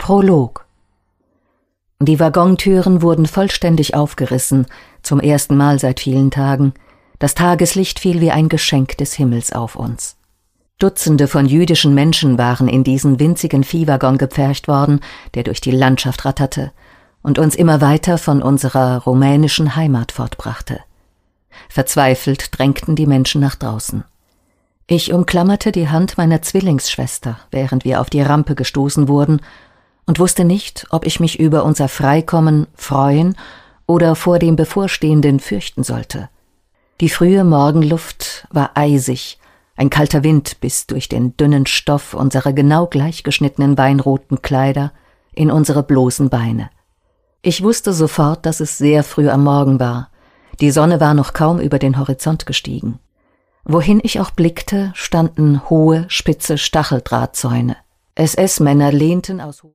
Prolog. Die Waggontüren wurden vollständig aufgerissen, zum ersten Mal seit vielen Tagen. Das Tageslicht fiel wie ein Geschenk des Himmels auf uns. Dutzende von jüdischen Menschen waren in diesen winzigen Viehwaggon gepfercht worden, der durch die Landschaft ratterte und uns immer weiter von unserer rumänischen Heimat fortbrachte. Verzweifelt drängten die Menschen nach draußen. Ich umklammerte die Hand meiner Zwillingsschwester, während wir auf die Rampe gestoßen wurden, und wusste nicht, ob ich mich über unser Freikommen freuen oder vor dem Bevorstehenden fürchten sollte. Die frühe Morgenluft war eisig, ein kalter Wind biss durch den dünnen Stoff unserer genau gleichgeschnittenen weinroten Kleider in unsere bloßen Beine. Ich wusste sofort, dass es sehr früh am Morgen war. Die Sonne war noch kaum über den Horizont gestiegen. Wohin ich auch blickte, standen hohe, spitze Stacheldrahtzäune. SS-Männer lehnten aus